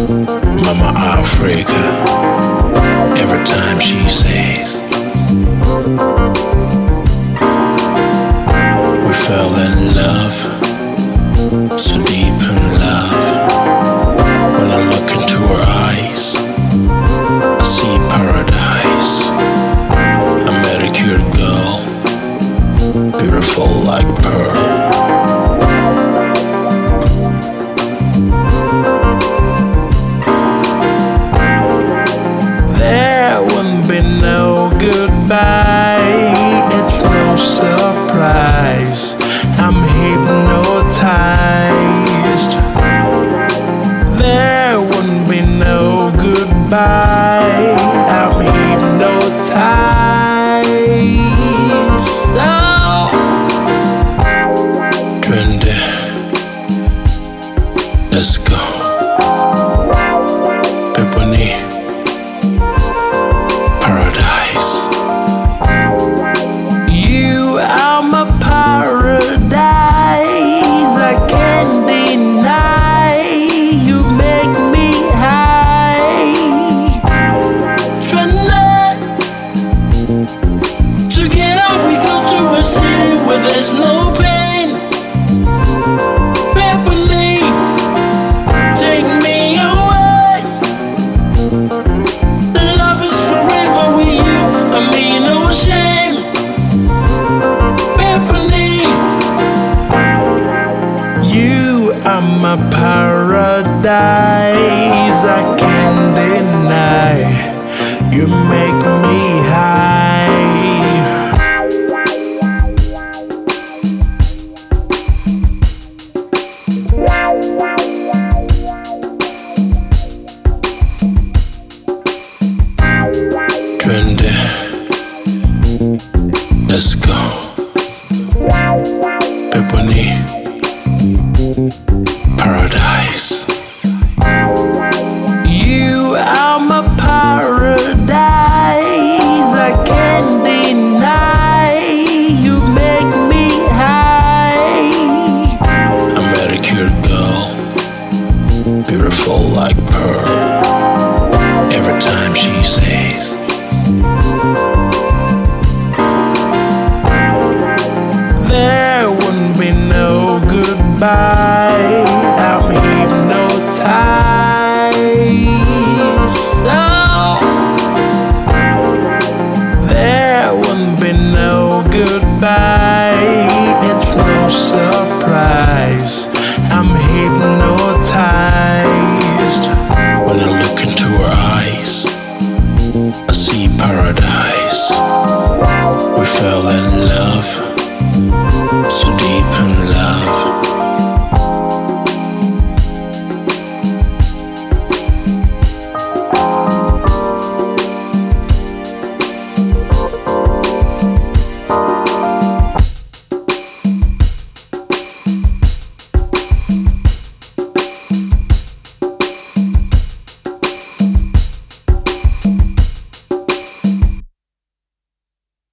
Mama Africa, every time she says, we fell in love, so deep in love. When I look into her eyes, I see paradise. A manicured girl, beautiful like pearl. Goodbye, it's no surprise, I'm hypnotized. There wouldn't be no goodbye, I'm hypnotized. So trendy, let's go. Pepperoni paradise. You are my paradise, I can't deny. You make me high. Tonight, together we go to a city where there's no pain. Pepperoni, take me away. Love is forever with you, I mean no shame. Pepperoni, you are my paradise, I can't deny. You make me high. Trendy, let's go. Pepperoni paradise. You are my paradise, I can't deny. You make me high. A manicured girl, beautiful like pearl. Every time she says, there wouldn't be no goodbye.